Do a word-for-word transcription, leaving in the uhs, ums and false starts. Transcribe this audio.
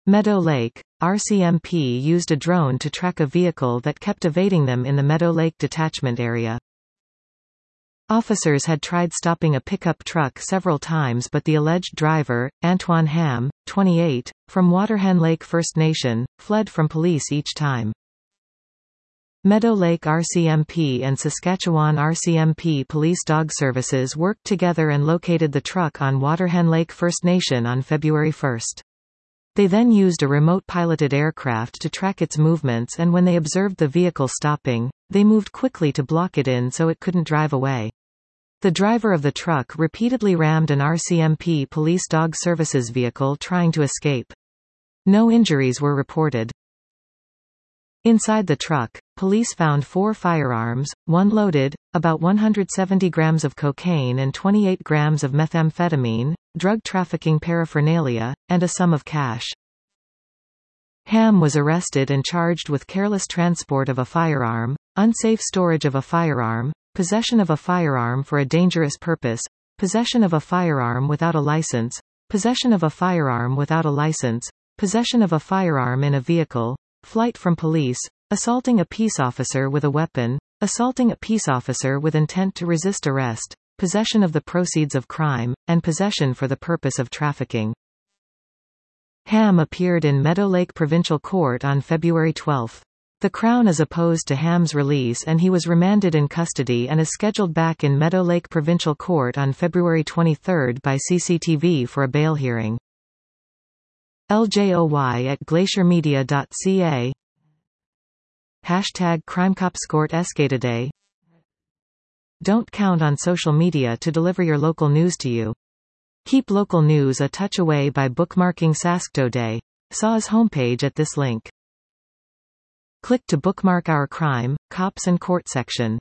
Meadow Lake, R C M P used a drone to track a vehicle that kept evading them in the Meadow Lake detachment area. Officers had tried stopping a pickup truck several times, but the alleged driver, Antoine Ham, twenty-eight, from Waterhen Lake First Nation, fled from police each time. Meadow Lake R C M P and Saskatchewan R C M P Police Dog Services worked together and located the truck on Waterhen Lake First Nation on February first. They then used a remote-piloted aircraft to track its movements, and when they observed the vehicle stopping, they moved quickly to block it in so it couldn't drive away. The driver of the truck repeatedly rammed an R C M P Police Dog Services vehicle trying to escape. No injuries were reported. Inside the truck, police found four firearms, one loaded, about one hundred seventy grams of cocaine and twenty-eight grams of methamphetamine, drug trafficking paraphernalia, and a sum of cash. Ham was arrested and charged with careless transport of a firearm, unsafe storage of a firearm, possession of a firearm for a dangerous purpose, possession of a firearm without a license, possession of a firearm without a license, possession of a firearm in a vehicle, flight from police, assaulting a peace officer with a weapon, assaulting a peace officer with intent to resist arrest, possession of the proceeds of crime, and possession for the purpose of trafficking. Ham appeared in Meadow Lake Provincial Court on February twelfth. The Crown is opposed to Ham's release, and he was remanded in custody and is scheduled back in Meadow Lake Provincial Court on February twenty-third by C C T V for a bail hearing. L J O Y at glacier media dot c a. Hashtag CrimeCopsCourt Escataday. Don't count on social media to deliver your local news to you. Keep local news a touch away by bookmarking Saskatoday. S A W's homepage at this link. Click to bookmark our Crime, Cops and Court section.